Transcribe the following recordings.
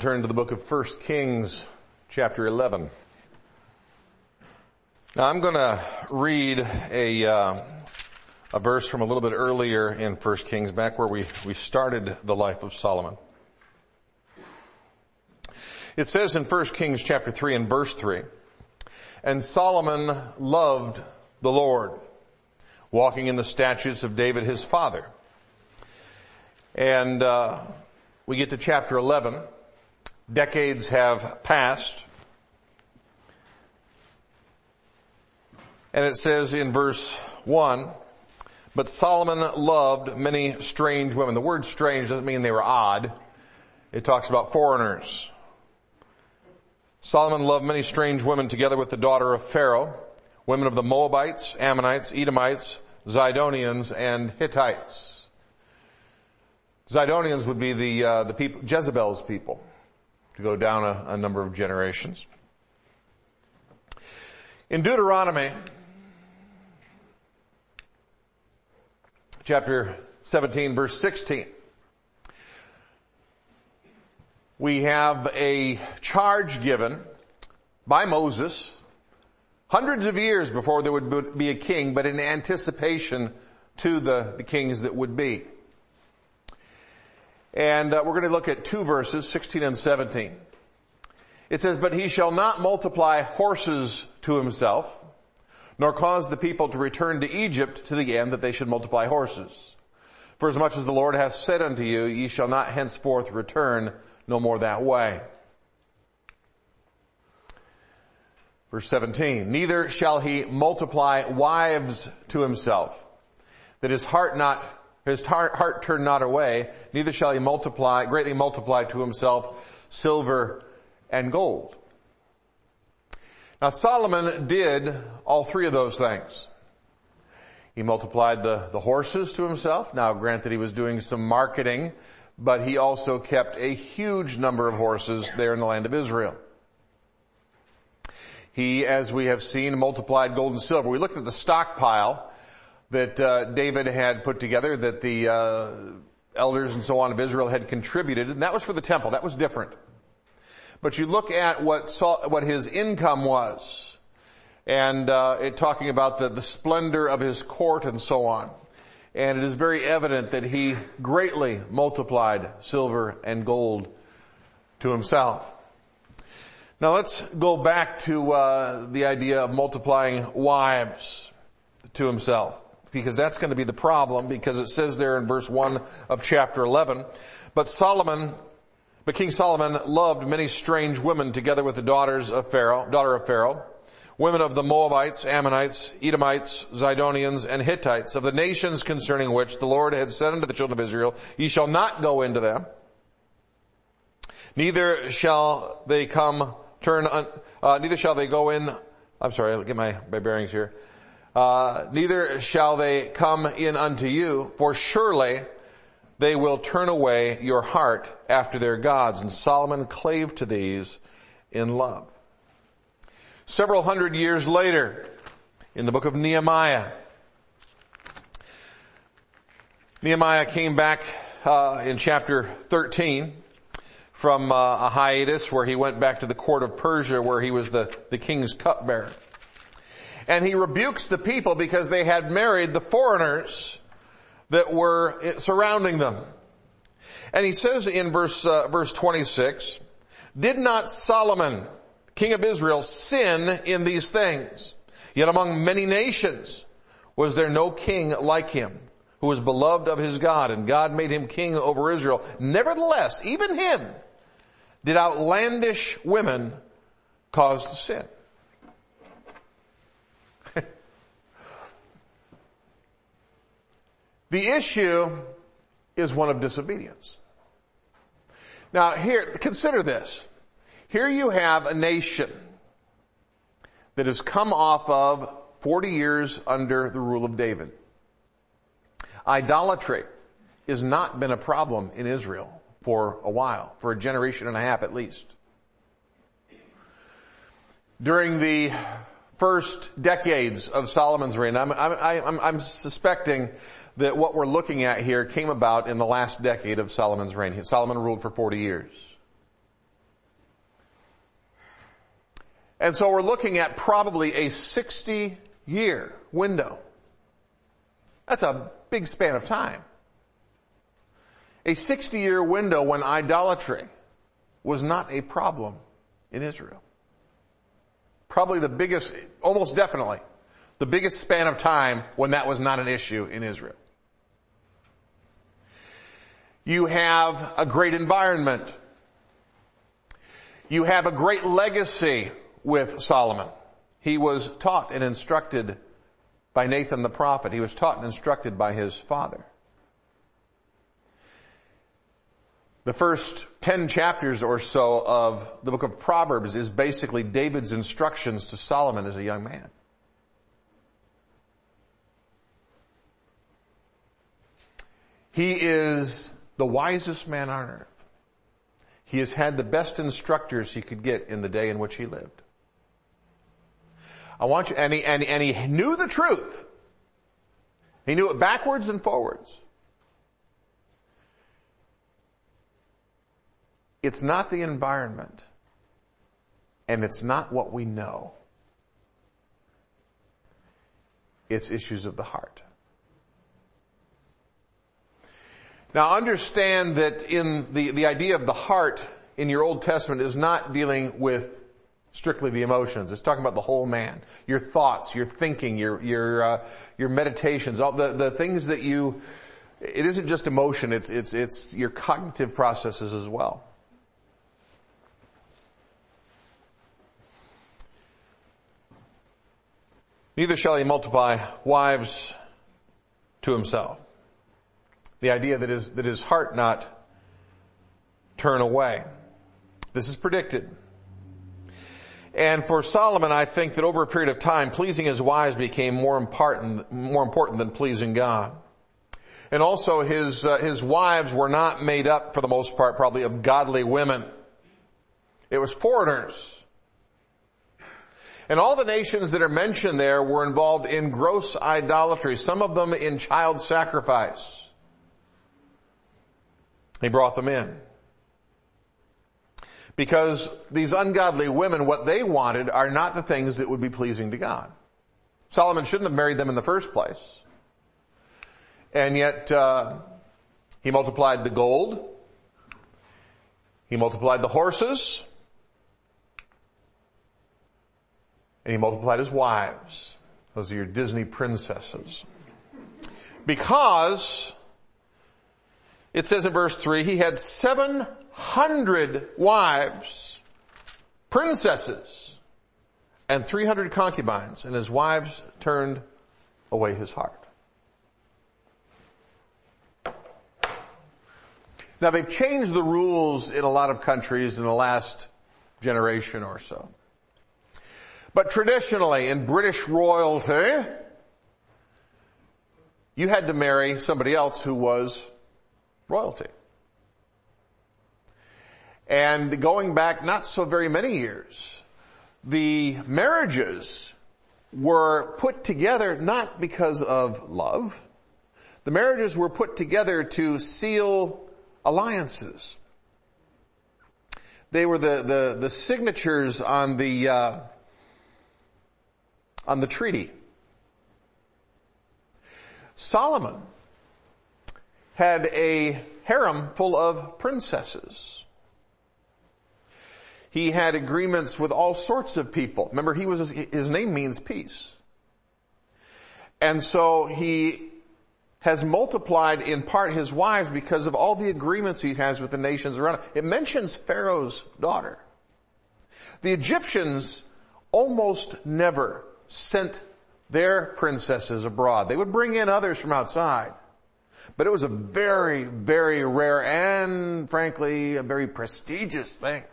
Turn to the book of 1 Kings, chapter 11. Now I'm going to read a verse from a little bit earlier in 1 Kings, back where we started the life of Solomon. It says in 1 Kings chapter 3 and verse 3, "And Solomon loved the Lord, walking in the statutes of David his father." And we get to chapter 11. Decades have passed. And it says in verse 1, "But Solomon loved many strange women." The word strange doesn't mean they were odd. It talks about foreigners. Solomon loved many strange women together with the daughter of Pharaoh, women of the Moabites, Ammonites, Edomites, Zidonians, and Hittites. Zidonians would be the people, Jezebel's people, to go down a number of generations. In Deuteronomy, chapter 17, verse 16, we have a charge given by Moses hundreds of years before there would be a king, but in anticipation to the kings that would be. And we're going to look at two verses, 16 and 17. It says, "But he shall not multiply horses to himself, nor cause the people to return to Egypt to the end that they should multiply horses. For as much as the Lord hath said unto you, ye shall not henceforth return no more that way." Verse 17, "Neither shall he multiply wives to himself, that his heart turn not away, neither shall he greatly multiply to himself silver and gold." Now Solomon did all three of those things. He multiplied the horses to himself. Now granted, he was doing some marketing, but he also kept a huge number of horses there in the land of Israel. He, as we have seen, multiplied gold and silver. We looked at the stockpile that David had put together, that the elders and so on of Israel had contributed, and that was for the temple. That was different. But you look at what his income was, and it talking about the splendor of his court and so on. And it is very evident that he greatly multiplied silver and gold to himself. Now let's go back to the idea of multiplying wives to himself, because that's going to be the problem, because it says there in verse 1 of chapter 11, But King Solomon loved many strange women together with the daughter of Pharaoh, women of the Moabites, Ammonites, Edomites, Zidonians, and Hittites, of the nations concerning which the Lord had said unto the children of Israel, Ye shall not go into them, neither shall they go in, I'm sorry, I'll get my bearings here. Neither shall they come in unto you, for surely they will turn away your heart after their gods. And Solomon clave to these in love. Several hundred years later, in the book of Nehemiah, Nehemiah came back in chapter 13 from a hiatus where he went back to the court of Persia, where he was the king's cupbearer. And he rebukes the people because they had married the foreigners that were surrounding them. And he says in verse 26, "Did not Solomon, king of Israel, sin in these things? Yet among many nations was there no king like him, who was beloved of his God, and God made him king over Israel. Nevertheless, even him did outlandish women cause to sin." The issue is one of disobedience. Now here, consider this. Here you have a nation that has come off of 40 years under the rule of David. Idolatry has not been a problem in Israel for a while, for a generation and a half at least. During the first decades of Solomon's reign, I'm suspecting that what we're looking at here came about in the last decade of Solomon's reign. Solomon ruled for 40 years. And so we're looking at probably a 60-year window. That's a big span of time. A 60-year window when idolatry was not a problem in Israel. Probably the biggest, almost definitely, the biggest span of time when that was not an issue in Israel. You have a great environment. You have a great legacy with Solomon. He was taught and instructed by Nathan the prophet. He was taught and instructed by his father. The first 10 chapters or so of the book of Proverbs is basically David's instructions to Solomon as a young man. He is the wisest man on earth. He has had the best instructors he could get in the day in which he lived. And he knew the truth. He knew it backwards and forwards. It's not the environment, and it's not what we know. It's issues of the heart. Now understand that in the idea of the heart in your Old Testament is not dealing with strictly the emotions. It's talking about the whole man. Your thoughts, your thinking, your meditations, all the things that it isn't just emotion, it's your cognitive processes as well. Neither shall he multiply wives to himself. The idea that his heart not turn away. This is predicted. And for Solomon, I think that over a period of time, pleasing his wives became more important than pleasing God. And also his wives were not made up, for the most part, probably of godly women. It was foreigners. And all the nations that are mentioned there were involved in gross idolatry, some of them in child sacrifice. He brought them in. Because these ungodly women, what they wanted are not the things that would be pleasing to God. Solomon shouldn't have married them in the first place. And yet, he multiplied the gold. He multiplied the horses. And he multiplied his wives. Those are your Disney princesses. Because, it says in verse 3, he had 700 wives, princesses, and 300 concubines, and his wives turned away his heart. Now they've changed the rules in a lot of countries in the last generation or so. But traditionally, in British royalty, you had to marry somebody else who was royalty. And going back not so very many years, the marriages were put together not because of love. The marriages were put together to seal alliances. They were the signatures on the treaty. Solomon had a harem full of princesses. He had agreements with all sorts of people. Remember, his name means peace. And so he has multiplied in part his wives because of all the agreements he has with the nations around him. It mentions Pharaoh's daughter. The Egyptians almost never sent their princesses abroad. They would bring in others from outside. But it was a very, very rare and, frankly, a very prestigious thing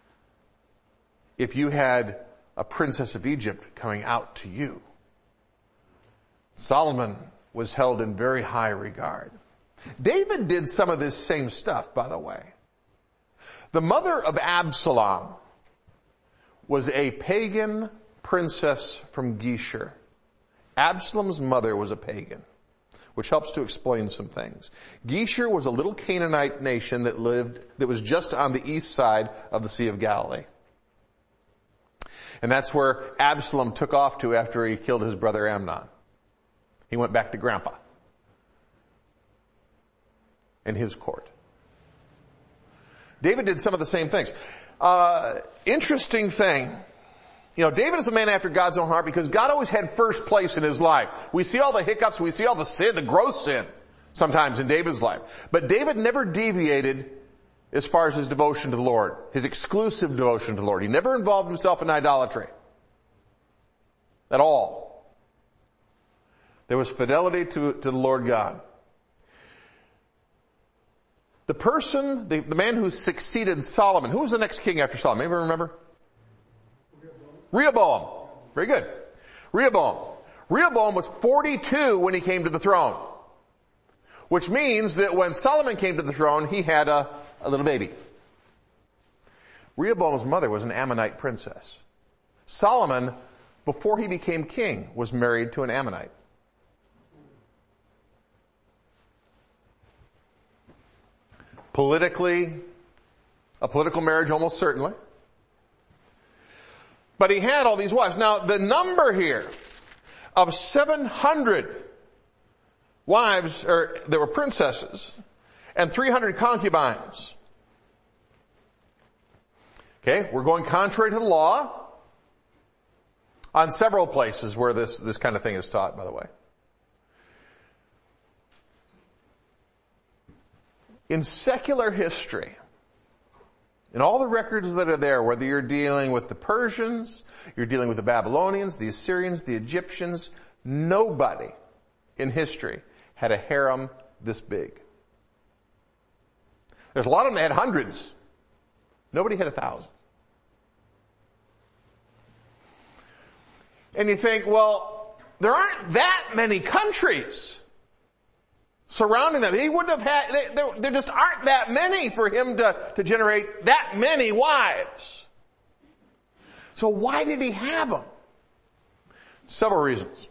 if you had a princess of Egypt coming out to you. Solomon was held in very high regard. David did some of this same stuff, by the way. The mother of Absalom was a pagan princess from Geshur. Absalom's mother was a pagan, which helps to explain some things. Geshur was a little Canaanite nation that was just on the east side of the Sea of Galilee. And that's where Absalom took off to after he killed his brother Amnon. He went back to Grandpa in his court. David did some of the same things. Interesting thing. David is a man after God's own heart because God always had first place in his life. We see all the hiccups, we see all the sin, the gross sin sometimes in David's life. But David never deviated as far as his devotion to the Lord, his exclusive devotion to the Lord. He never involved himself in idolatry. At all. There was fidelity to the Lord God. The person, the man who succeeded Solomon, who was the next king after Solomon? Anybody remember? Rehoboam. Very good. Rehoboam. Rehoboam was 42 when he came to the throne. Which means that when Solomon came to the throne, he had a little baby. Rehoboam's mother was an Ammonite princess. Solomon, before he became king, was married to an Ammonite. Politically, a political marriage almost certainly. But he had all these wives. Now, the number here of 700 wives that were princesses and 300 concubines. Okay, we're going contrary to the law on several places where this kind of thing is taught, by the way. In secular history, in all the records that are there, whether you're dealing with the Persians, you're dealing with the Babylonians, the Assyrians, the Egyptians, nobody in history had a harem this big. There's a lot of them that had hundreds. Nobody had 1,000. And you think, well, there aren't that many countries surrounding them. He wouldn't have had, there just aren't that many for him to generate that many wives. So why did he have them? Several reasons.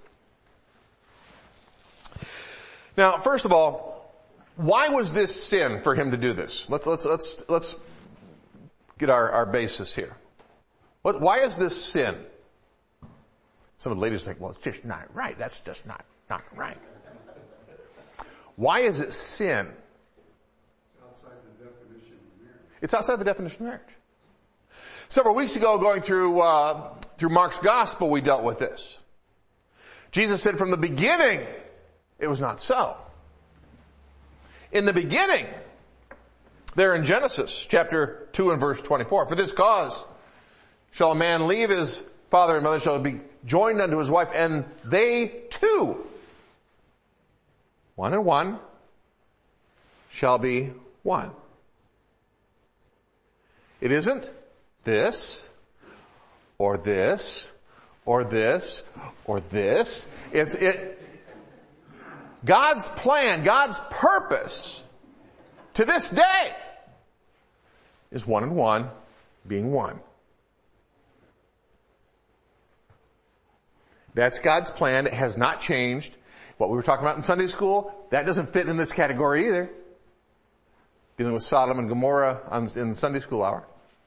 Now, first of all, why was this sin for him to do this? Let's get our basis here. Why is this sin? Some of the ladies think, well, it's just not right. That's just not right. Why is it sin? It's outside the definition of marriage. It's outside the definition of marriage. Several weeks ago, going through Mark's gospel, we dealt with this. Jesus said from the beginning, it was not so. In the beginning, there in Genesis chapter 2 and verse 24, for this cause shall a man leave his father and mother, shall be joined unto his wife, and they two, one and one, shall be one. It isn't this, or this, or this, or this. It's God's plan, God's purpose to this day is one and one being one. That's God's plan. It has not changed. What we were talking about in Sunday school, that doesn't fit in this category either. Dealing with Sodom and Gomorrah in Sunday school hour.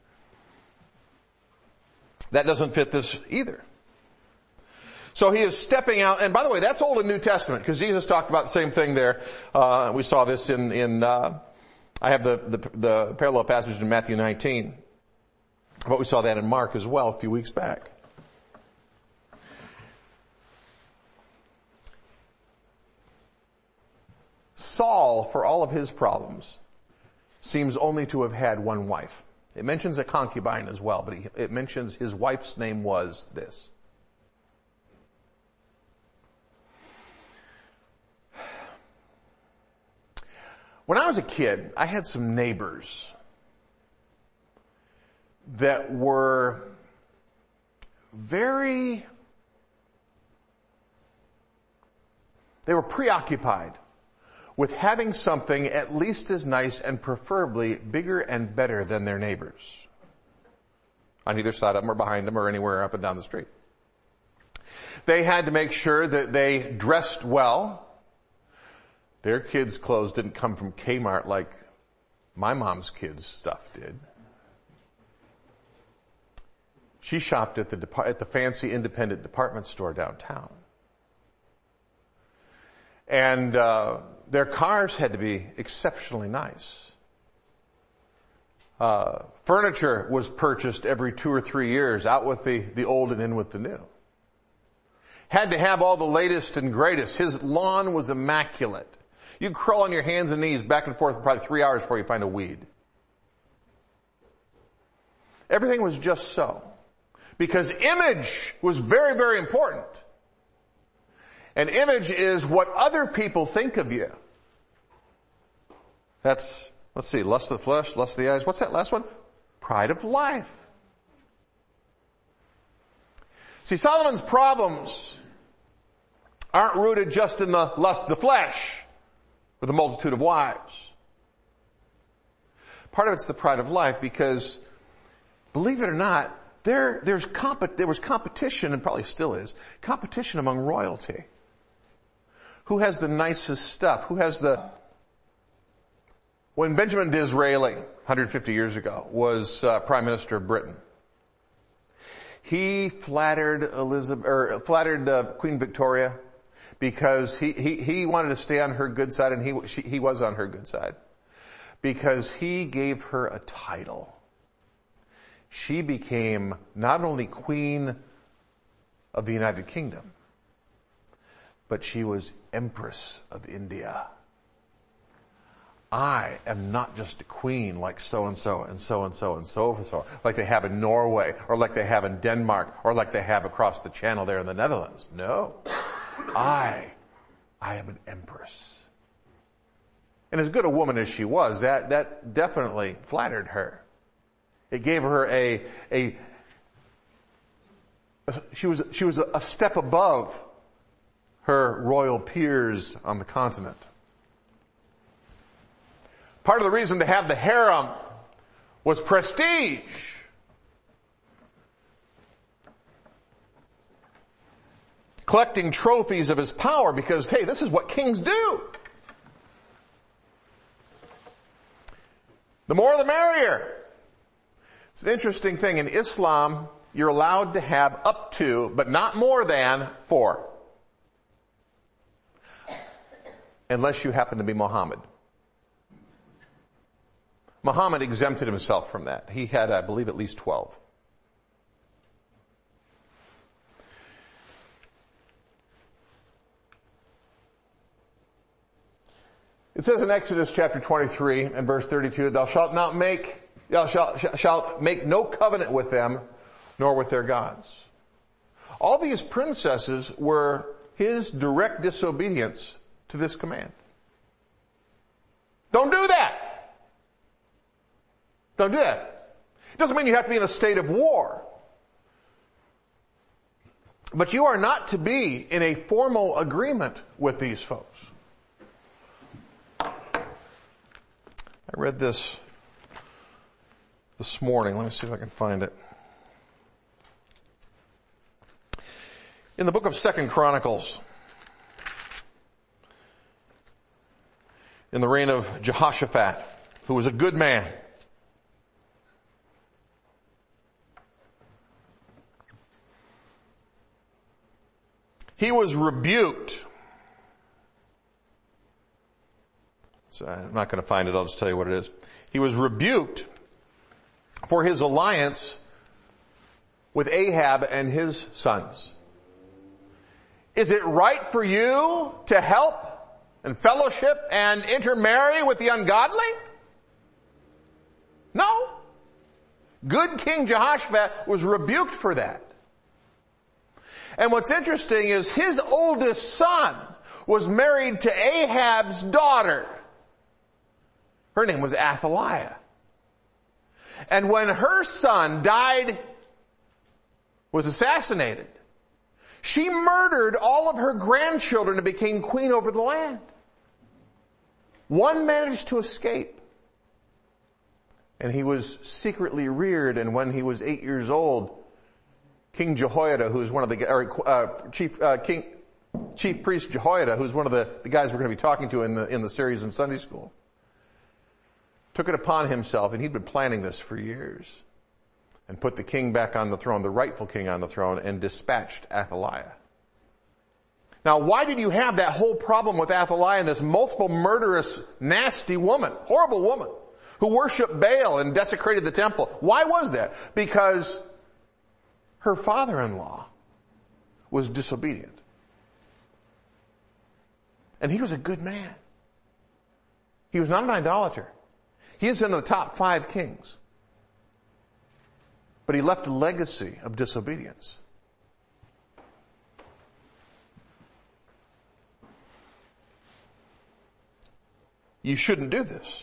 That doesn't fit this either. So he is stepping out, and by the way, that's Old and New Testament, because Jesus talked about the same thing there. We saw this I have the parallel passage in Matthew 19. But we saw that in Mark as well a few weeks back. Saul, for all of his problems, seems only to have had one wife. It mentions a concubine as well, but it mentions his wife's name was this. When I was a kid, I had some neighbors that were they were preoccupied with having something at least as nice and preferably bigger and better than their neighbors. On either side of them or behind them or anywhere up and down the street. They had to make sure that they dressed well. Their kids' clothes didn't come from Kmart like my mom's kids' stuff did. She shopped at the fancy independent department store downtown. And their cars had to be exceptionally nice. Furniture was purchased every 2 or 3 years, out with the old and in with the new. Had to have all the latest and greatest. His lawn was immaculate. You'd crawl on your hands and knees back and forth for probably 3 hours before you find a weed. Everything was just so. Because image was very, very important. And image is what other people think of you. That's, let's see, lust of the flesh, lust of the eyes. What's that last one? Pride of life. See, Solomon's problems aren't rooted just in the lust of the flesh or the multitude of wives. Part of it's the pride of life because, believe it or not, there was competition, and probably still is, competition among royalty. Who has the nicest stuff? Who has when Benjamin Disraeli, 150 years ago, was Prime Minister of Britain, he flattered Queen Victoria because he wanted to stay on her good side, and he was on her good side. Because he gave her a title. She became not only Queen of the United Kingdom, but she was Empress of India. I am not just a queen like so-and-so and so-and-so and so-and-so, like they have in Norway, or like they have in Denmark, or like they have across the channel there in the Netherlands. No. I am an empress. And as good a woman as she was, that definitely flattered her. It gave her she was a step above her royal peers on the continent. Part of the reason to have the harem was prestige. Collecting trophies of his power because, hey, this is what kings do. The more the merrier. It's an interesting thing. In Islam, you're allowed to have up to, but not more than 4. Unless you happen to be Muhammad. Muhammad exempted himself from that. He had, I believe, at least 12. It says in Exodus chapter 23 and verse 32, thou shalt make no covenant with them, nor with their gods. All these princesses were his direct disobedience to this command. Don't do that. Don't do that. It doesn't mean you have to be in a state of war. But you are not to be in a formal agreement with these folks. I read this morning. Let me see if I can find it. In the book of 2 Chronicles, in the reign of Jehoshaphat, who was a good man, he was rebuked. So I'm not going to find it. I'll just tell you what it is. He was rebuked for his alliance with Ahab and his sons. Is it right for you to help and fellowship and intermarry with the ungodly? No. Good King Jehoshaphat was rebuked for that. And what's interesting is his oldest son was married to Ahab's daughter. Her name was Athaliah. And when her son was assassinated, she murdered all of her grandchildren and became queen over the land. One managed to escape. And he was secretly reared, and when he was 8 years old, King Jehoiada, who's one of the, Chief Priest Jehoiada, who's one of the guys we're going to be talking to in the series in Sunday school, took it upon himself, and he'd been planning this for years, and put the king back on the throne, the rightful king on the throne, and dispatched Athaliah. Now, why did you have that whole problem with Athaliah and this multiple murderous, nasty woman, horrible woman, who worshiped Baal and desecrated the temple? Why was that? Because her father-in-law was disobedient. And he was a good man. He was not an idolater. He is in the top 5 kings. But he left a legacy of disobedience. You shouldn't do this.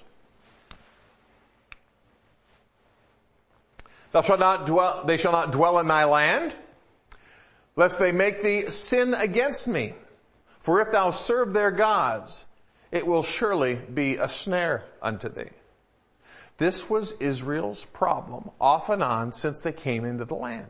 They shall not dwell in thy land, lest they make thee sin against me. For if thou serve their gods, it will surely be a snare unto thee. This was Israel's problem off and on since they came into the land.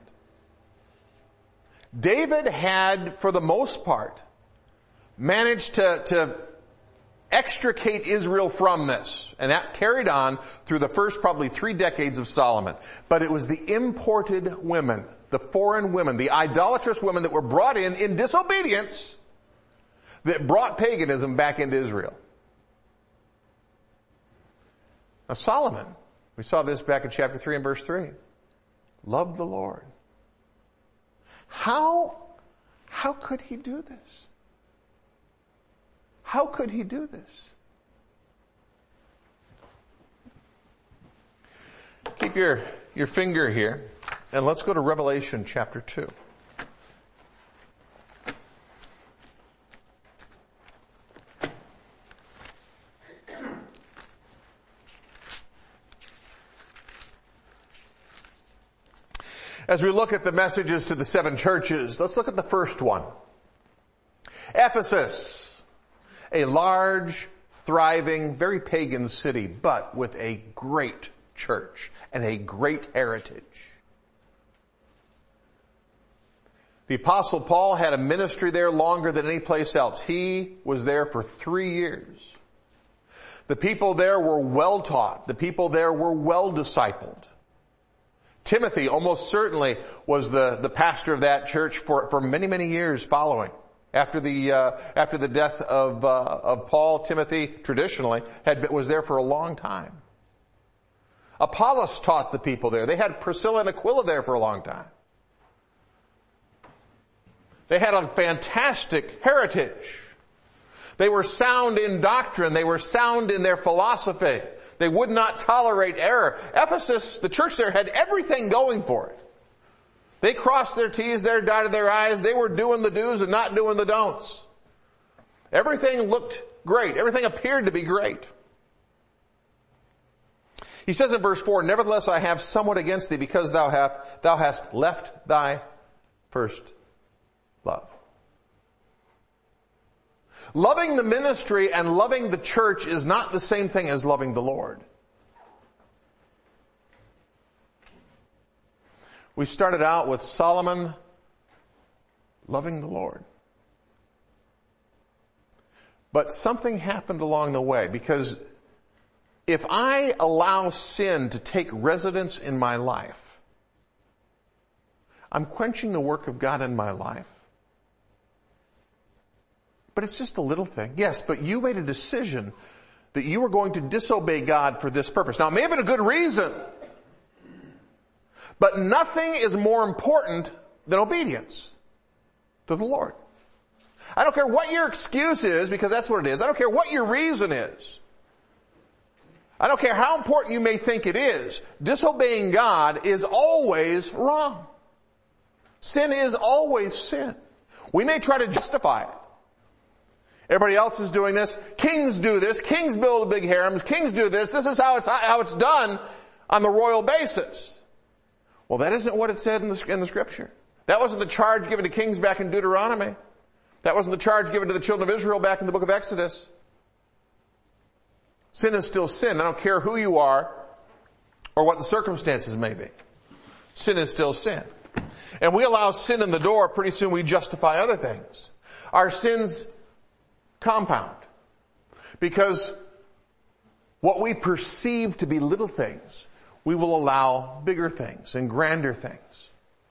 David had, for the most part, managed to extricate Israel from this. And that carried on through the first probably 3 decades of Solomon. But it was the imported women, the foreign women, the idolatrous women that were brought in disobedience that brought paganism back into Israel. Now Solomon, we saw this back in chapter 3 and verse 3, loved the Lord. How could he do this? How could he do this? Keep your finger here, and let's go to Revelation chapter 2. As we look at the messages to the 7 churches, let's look at the first one. Ephesus. A large, thriving, very pagan city, but with a great church and a great heritage. The Apostle Paul had a ministry there longer than any place else. He was there for 3 years. The people there were well taught. The people there were well discipled. Timothy almost certainly was the pastor of that church for many, many years following. After the death of Paul, Timothy traditionally was there for a long time. Apollos taught the people there. They had Priscilla and Aquila there for a long time. They had a fantastic heritage. They were sound in doctrine. They were sound in their philosophy. They would not tolerate error. Ephesus, the church there, had everything going for it. They crossed their T's, they dotted their I's. They were doing the do's and not doing the don'ts. Everything looked great. Everything appeared to be great. He says in verse 4, nevertheless I have somewhat against thee, because thou hast left thy first love. Loving the ministry and loving the church is not the same thing as loving the Lord. We started out with Solomon loving the Lord. But something happened along the way, because if I allow sin to take residence in my life, I'm quenching the work of God in my life. But it's just a little thing. Yes, but you made a decision that you were going to disobey God for this purpose. Now, it may have been a good reason. But nothing is more important than obedience to the Lord. I don't care what your excuse is, because that's what it is. I don't care what your reason is. I don't care how important you may think it is. Disobeying God is always wrong. Sin is always sin. We may try to justify it. Everybody else is doing this. Kings do this. Kings build big harems. Kings do this. This is how it's done on the royal basis. Well, that isn't what it said in the scripture. That wasn't the charge given to kings back in Deuteronomy. That wasn't the charge given to the children of Israel back in the book of Exodus. Sin is still sin. I don't care who you are or what the circumstances may be. Sin is still sin. And we allow sin in the door, pretty soon we justify other things. Our sins compound. Because what we perceive to be little things, we will allow bigger things and grander things.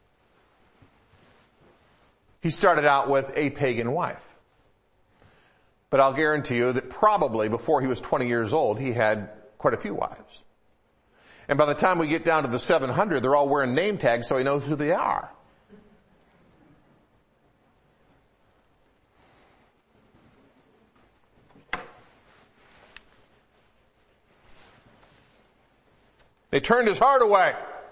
He started out with a pagan wife. But I'll guarantee you that probably before he was 20 years old, he had quite a few wives. And by the time we get down to the 700, they're all wearing name tags so he knows who they are. They turned his heart away.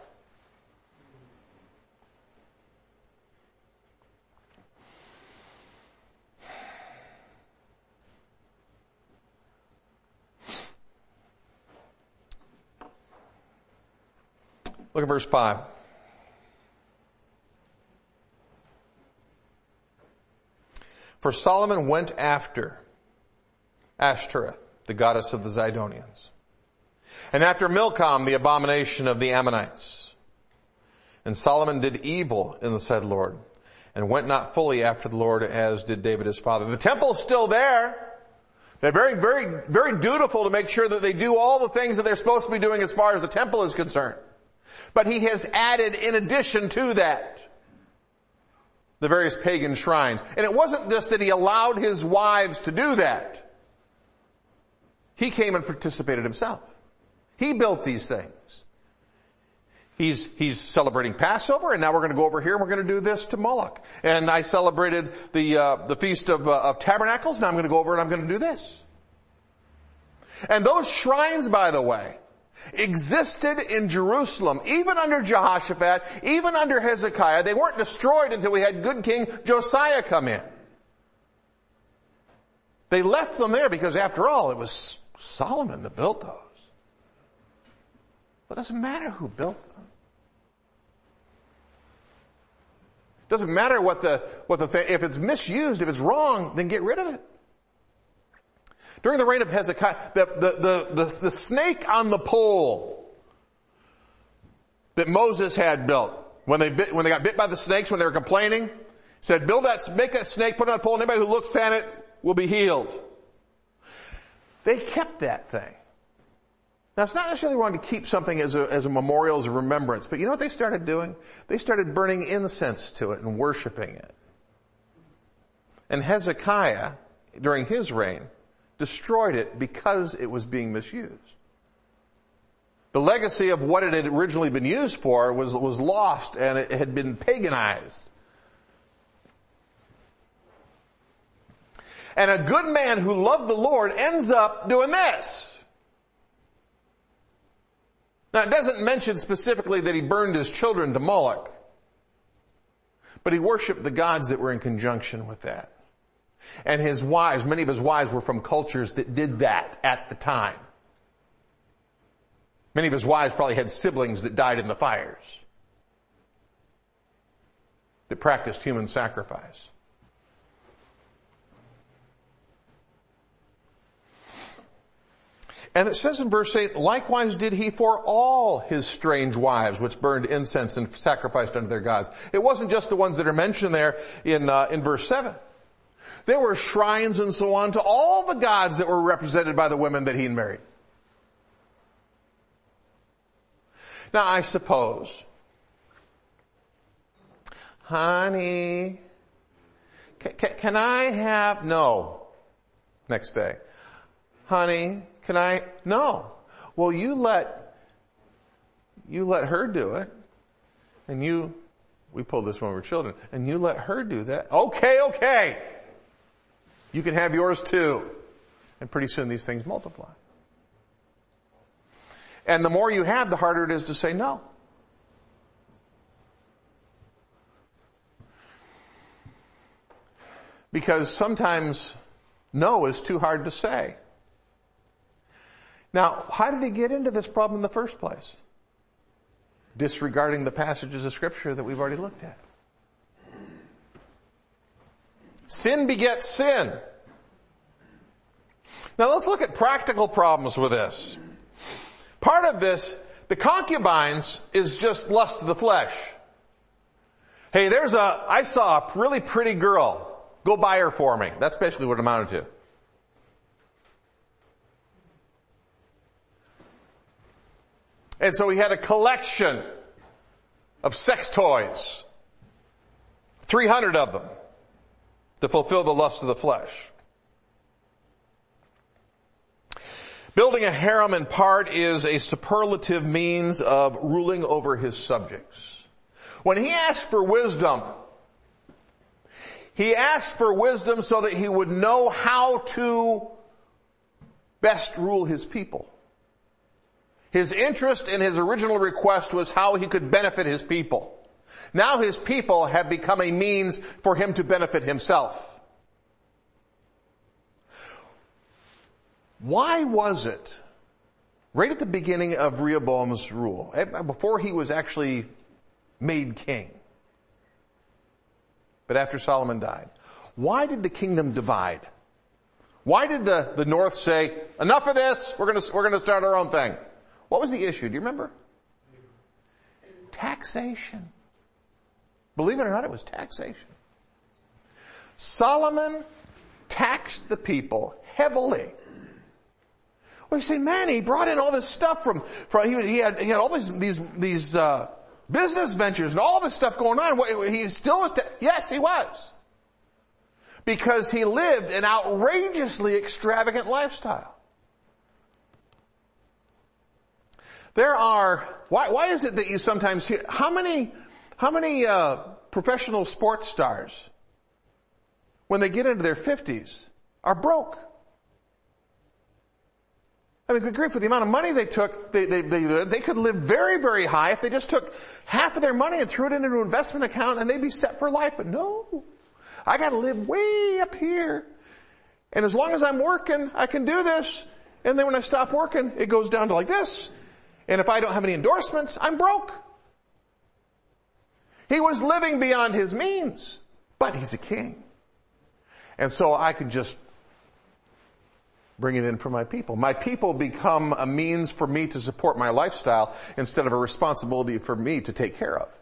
Look at verse 5. For Solomon went after Ashtoreth, the goddess of the Zidonians, and after Milcom, the abomination of the Ammonites. And Solomon did evil in the sight of the Lord, and went not fully after the Lord as did David his father. The temple's still there. They're very, very, very dutiful to make sure that they do all the things that they're supposed to be doing as far as the temple is concerned. But he has added in addition to that the various pagan shrines. And it wasn't just that he allowed his wives to do that. He came and participated himself. He built these things. He's celebrating Passover, and now we're going to go over here and we're going to do this to Moloch. And I celebrated the Feast of Tabernacles, now I'm going to go over and I'm going to do this. And those shrines, by the way, existed in Jerusalem, even under Jehoshaphat, even under Hezekiah. They weren't destroyed until we had good King Josiah come in. They left them there because after all, it was Solomon that built those. But it doesn't matter who built them. It doesn't matter what the thing, if it's misused, if it's wrong, then get rid of it. During the reign of Hezekiah, the snake on the pole that Moses had built, when they got bit by the snakes, when they were complaining, said, make that snake, put it on a pole, and anybody who looks at it will be healed. They kept that thing. Now it's not necessarily wrong to keep something as a memorial, as a remembrance, but you know what they started doing? They started burning incense to it and worshiping it. And Hezekiah, during his reign, destroyed it because it was being misused. The legacy of what it had originally been used for was lost, and it had been paganized. And a good man who loved the Lord ends up doing this. Now it doesn't mention specifically that he burned his children to Moloch, but he worshiped the gods that were in conjunction with that. And his wives, many of his wives were from cultures that did that at the time. Many of his wives probably had siblings that died in the fires, that practiced human sacrifice. And it says in verse 8, likewise did he for all his strange wives, which burned incense and sacrificed unto their gods. It wasn't just the ones that are mentioned there in verse 7. There were shrines and so on to all the gods that were represented by the women that he married. Now I suppose, honey, can I have, no, next day, honey, can I, no. Well, you let her do it, and we pulled this when we were children, and you let her do that. Okay. You can have yours too. And pretty soon these things multiply. And the more you have, the harder it is to say no. Because sometimes no is too hard to say. Now, how did he get into this problem in the first place? Disregarding the passages of Scripture that we've already looked at. Sin begets sin. Now let's look at practical problems with this. Part of this, the concubines, is just lust of the flesh. Hey, I saw a really pretty girl. Go buy her for me. That's basically what it amounted to. And so he had a collection of sex toys. 300 of them to fulfill the lust of the flesh. Building a harem in part is a superlative means of ruling over his subjects. When he asked for wisdom, he asked for wisdom so that he would know how to best rule his people. His interest in his original request was how he could benefit his people. Now his people have become a means for him to benefit himself. Why was it, right at the beginning of Rehoboam's rule, before he was actually made king, but after Solomon died, why did the kingdom divide? Why did the north say, enough of this, we're gonna start our own thing? What was the issue? Do you remember? Taxation. Believe it or not, it was taxation. Solomon taxed the people heavily. Well, you say, man, he brought in all this stuff from he had all these business ventures and all this stuff going on. He still was, yes, he was. Because he lived an outrageously extravagant lifestyle. Why is it that you sometimes hear, how many professional sports stars, when they get into their 50s, are broke? I mean, good grief, with the amount of money they took, they could live very, very high if they just took half of their money and threw it into an investment account and they'd be set for life. But no, I gotta live way up here. And as long as I'm working, I can do this. And then when I stop working, it goes down to like this. And if I don't have any endorsements, I'm broke. He was living beyond his means, but he's a king. And so I can just bring it in for my people. My people become a means for me to support my lifestyle instead of a responsibility for me to take care of.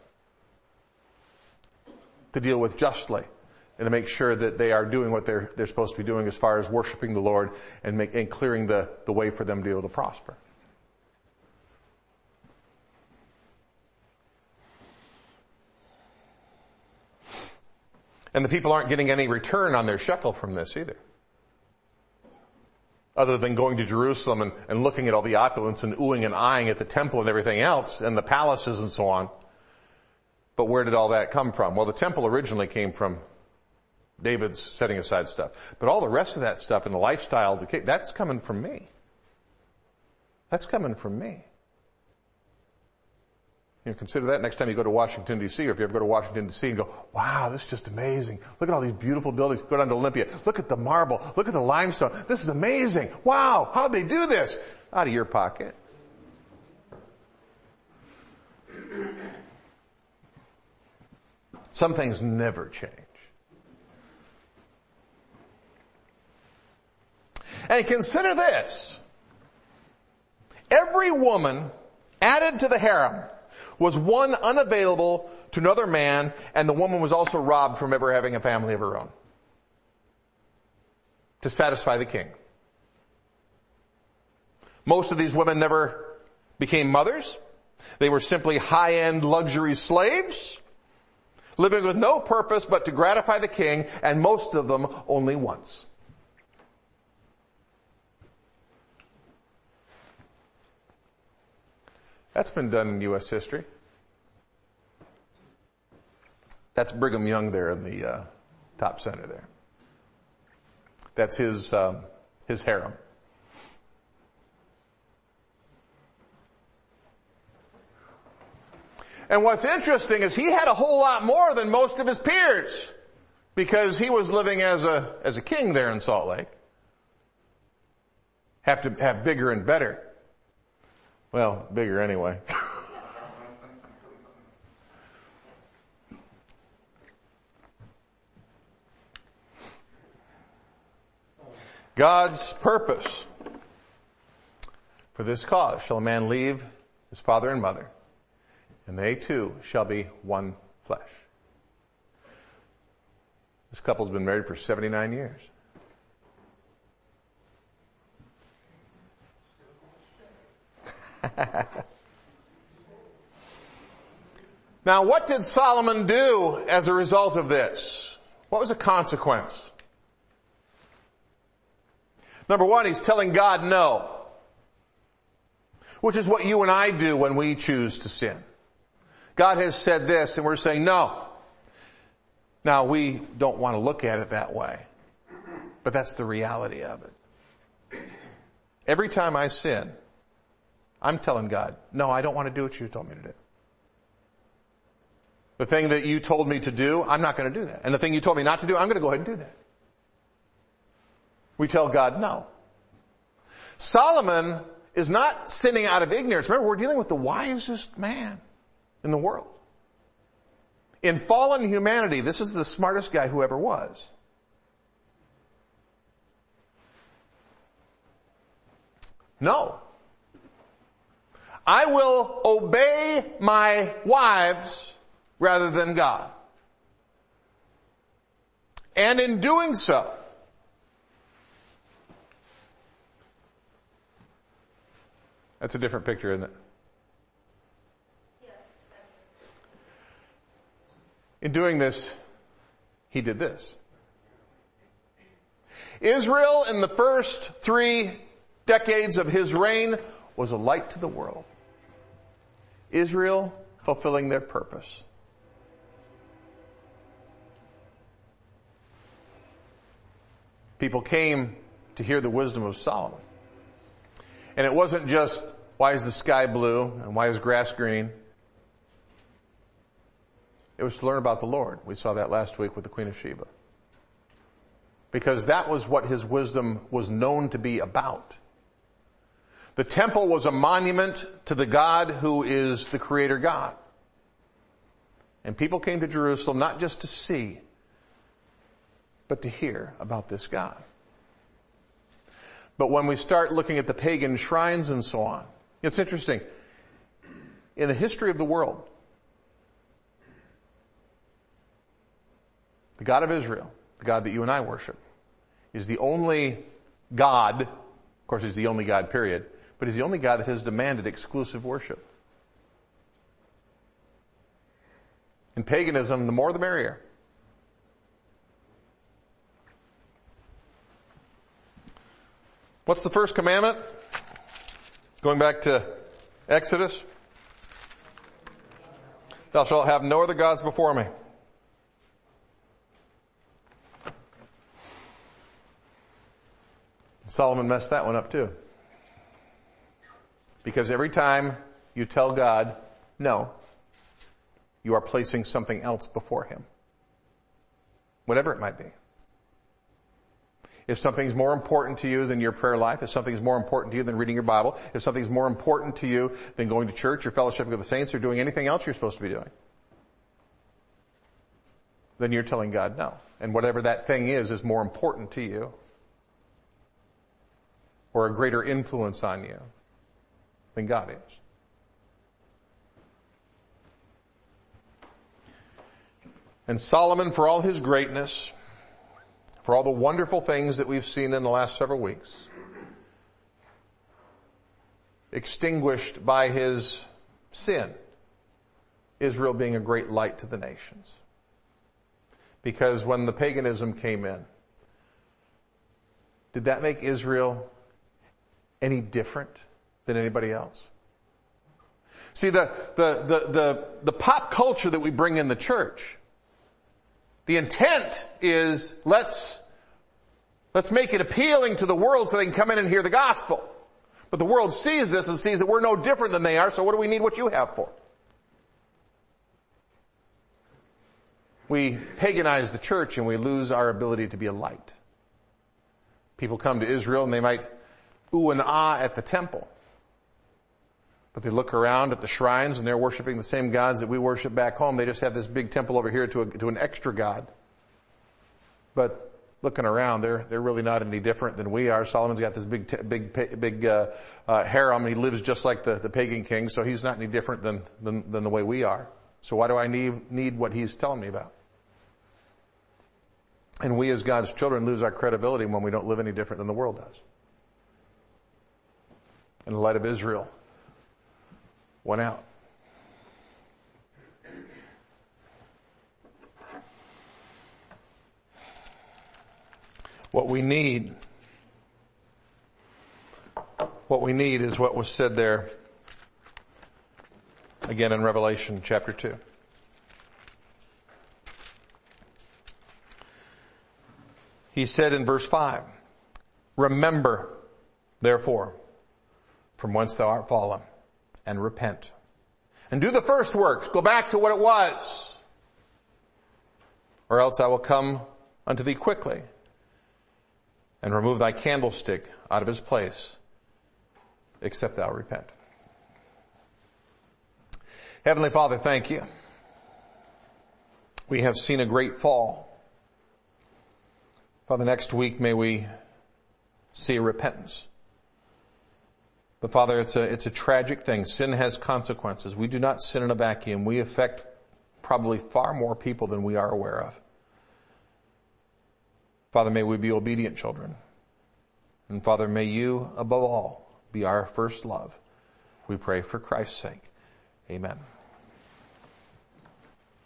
To deal with justly and to make sure that they are doing what they're supposed to be doing as far as worshiping the Lord and clearing the way for them to be able to prosper. And the people aren't getting any return on their shekel from this either. Other than going to Jerusalem and looking at all the opulence and oohing and eyeing at the temple and everything else and the palaces and so on. But where did all that come from? Well, the temple originally came from David's setting aside stuff. But all the rest of that stuff and the lifestyle, that's coming from me. That's coming from me. Consider that next time you go to Washington, D.C., or if you ever go to Washington, D.C. and go, wow, this is just amazing. Look at all these beautiful buildings. Go down to Olympia. Look at the marble. Look at the limestone. This is amazing. Wow, how'd they do this? Out of your pocket. Some things never change. And consider this. Every woman added to the harem was one unavailable to another man, and the woman was also robbed from ever having a family of her own to satisfy the king. Most of these women never became mothers. They were simply high-end luxury slaves, living with no purpose but to gratify the king, and most of them only once. That's been done in U.S. history. That's Brigham Young there in the top center there. That's his harem. And what's interesting is he had a whole lot more than most of his peers because he was living as a king there in Salt Lake. Have to have bigger and better. Well, bigger anyway. God's purpose. For this cause shall a man leave his father and mother, and they two shall be one flesh. This couple's been married for 79 years. Now, what did Solomon do as a result of this? What was the consequence? Number one, he's telling God no, which is what you and I do when we choose to sin. God has said this and we're saying no. Now, we don't want to look at it that way, but that's the reality of it. Every time I sin, I'm telling God, no, I don't want to do what you told me to do. The thing that you told me to do, I'm not going to do that. And the thing you told me not to do, I'm going to go ahead and do that. We tell God no. Solomon is not sinning out of ignorance. Remember, we're dealing with the wisest man in the world. In fallen humanity, this is the smartest guy who ever was. No. I will obey my wives rather than God. And in doing so, that's a different picture, isn't it? Yes. In doing this, he did this. Israel, in the first 3 decades of his reign, was a light to the world. Israel fulfilling their purpose. People came to hear the wisdom of Solomon. And it wasn't just, why is the sky blue and why is grass green? It was to learn about the Lord. We saw that last week with the Queen of Sheba. Because that was what his wisdom was known to be about. The temple was a monument to the God who is the Creator God. And people came to Jerusalem not just to see, but to hear about this God. But when we start looking at the pagan shrines and so on, it's interesting. In the history of the world, the God of Israel, the God that you and I worship, is the only God, of course he's the only God, period, but he's the only God that has demanded exclusive worship. In paganism, the more the merrier. What's the first commandment? Going back to Exodus. Thou shalt have no other gods before me. Solomon messed that one up too. Because every time you tell God no, you are placing something else before him. Whatever it might be. If something's more important to you than your prayer life, if something's more important to you than reading your Bible, if something's more important to you than going to church or fellowship with the saints or doing anything else you're supposed to be doing, then you're telling God no. And whatever that thing is more important to you or a greater influence on you than God is. And Solomon, for all his greatness, for all the wonderful things that we've seen in the last several weeks, extinguished by his sin, Israel being a great light to the nations. Because when the paganism came in, did that make Israel any different than anybody else? See, the pop culture that we bring in the church, the intent is let's make it appealing to the world so they can come in and hear the gospel. But the world sees this and sees that we're no different than they are, so what do we need what you have for? We paganize the church and we lose our ability to be a light. People come to Israel and they might ooh and ah at the temple. But they look around at the shrines and they're worshiping the same gods that we worship back home. They just have this big temple over here to an extra god. But looking around, they're really not any different than we are. Solomon's got this big harem, and he lives just like the pagan king, so he's not any different than the way we are. So why do I need what he's telling me about? And we as God's children lose our credibility when we don't live any different than the world does. And the light of Israel went out. What we need is what was said there again in Revelation chapter 2. He said in verse 5, remember, therefore, from whence thou art fallen, and repent. And do the first works. Go back to what it was. Or else I will come unto thee quickly, and remove thy candlestick out of his place, except thou repent. Heavenly Father, thank you. We have seen a great fall. Father, next week may we see a repentance. But Father, it's a tragic thing. Sin has consequences. We do not sin in a vacuum. We affect probably far more people than we are aware of. Father, may we be obedient children. And Father, may you, above all, be our first love. We pray for Christ's sake. Amen.